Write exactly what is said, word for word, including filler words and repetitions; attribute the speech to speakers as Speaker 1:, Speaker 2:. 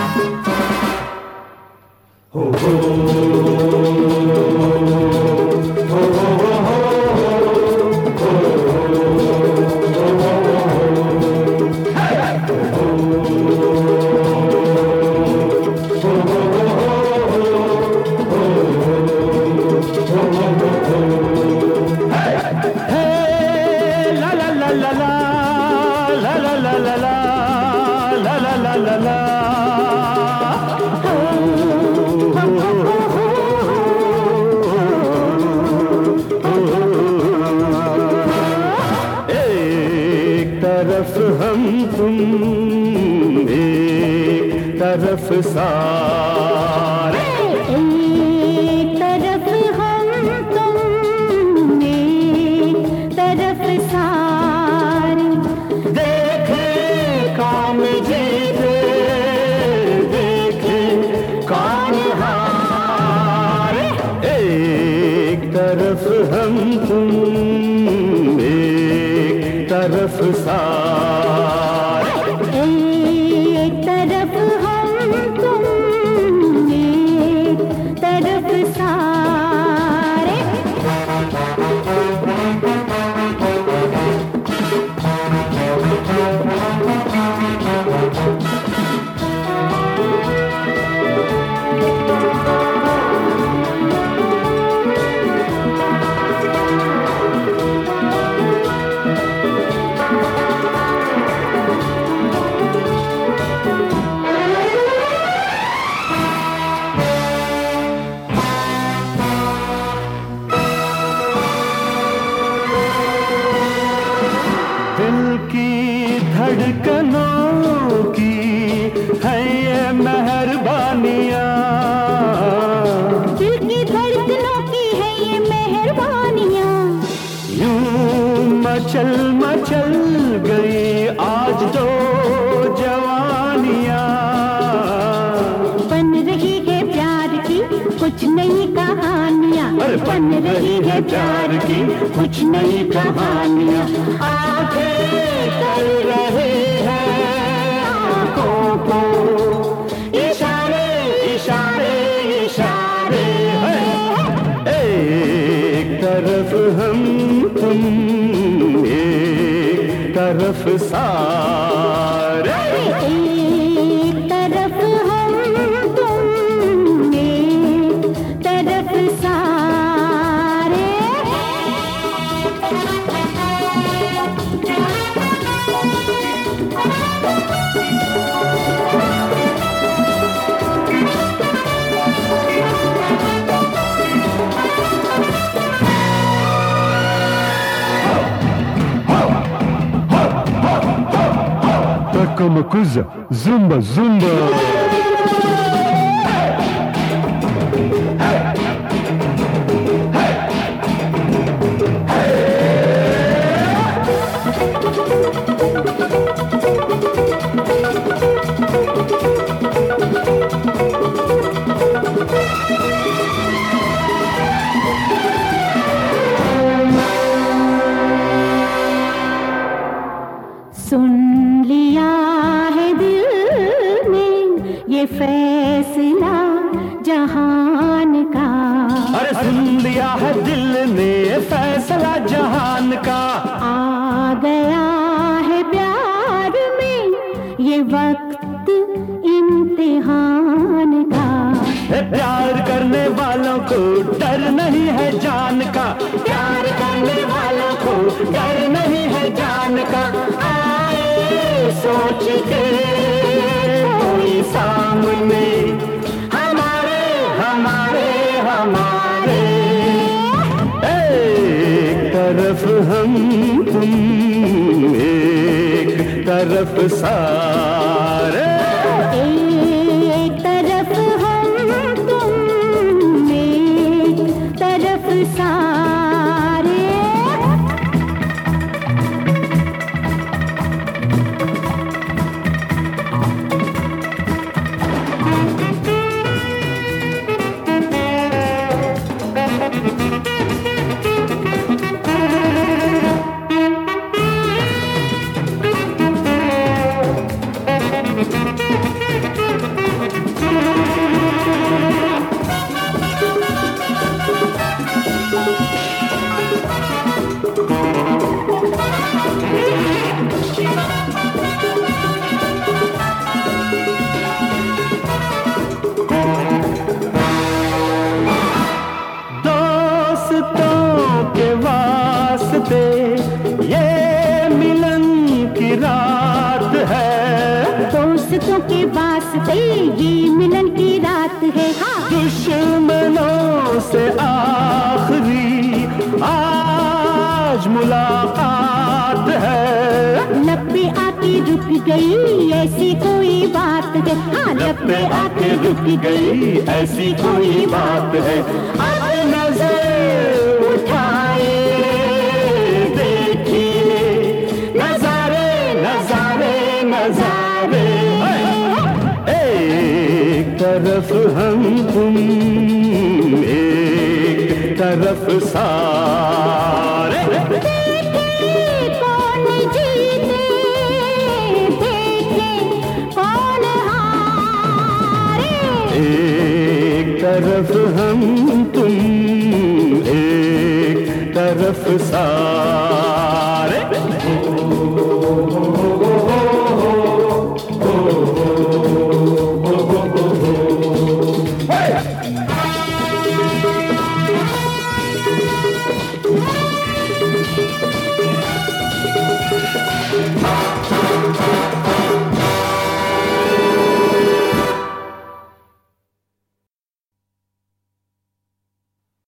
Speaker 1: सारे
Speaker 2: एक तरफ हम तुम एक तरफ सारे
Speaker 1: देखे काम जीते देखे कौन हारे एक तरफ हम तुम एक तरफ सारे
Speaker 2: एक तरफ हम तुम एक तरफ सारे
Speaker 1: दिल की धड़कनों की है ये मेहरबानियाँ
Speaker 2: दिल की धड़कनों की है ये मेहरबानियाँ
Speaker 1: यूं मचल मचल गई आज दो जवानियाँ
Speaker 2: बन रही है प्यार की कुछ नई कहानियाँ
Speaker 1: बन रही है प्यार की कुछ नई कहानियाँ आंखें कर रहे हैं आंखों को इशारे इशारे इशारे हैं एक तरफ हम तुम एक तरफ सारे
Speaker 2: एक तरफ हम तुम एक तरफ सारे
Speaker 1: Toca uma coisa, zumba, zumba.
Speaker 2: सुन लिया है दिल ने ये फैसला जहान का
Speaker 1: अरे सुन लिया है दिल ने फैसला जहान का
Speaker 2: आ गया है प्यार में ये वक्त इम्तिहान का
Speaker 1: प्यार करने वालों को डर नहीं है जान का प्यार करने वालों को डर नहीं है जान का आए सोच के कोई सामने हमारे हमारे हमारे एक तरफ हम तुम एक तरफ सारे
Speaker 2: एक तरफ हम तुम एक तरफ सारे के वास्ते ये मिलन की रात है। हाँ
Speaker 1: दुश्मनों से आखिरी आज मुलाकात है।
Speaker 2: लब पे आके रुक गई ऐसी कोई बात है। हाँ
Speaker 1: लब पे आके रुक गई ऐसी कोई बात है। अब नजर उठाए देखिए नजारे नजारे नजारे। एक तरफ हम तुम एक तरफ सारे।
Speaker 2: कौन जीते देखे कौन हारे।
Speaker 1: एक तरफ हम तुम एक तरफ सारे।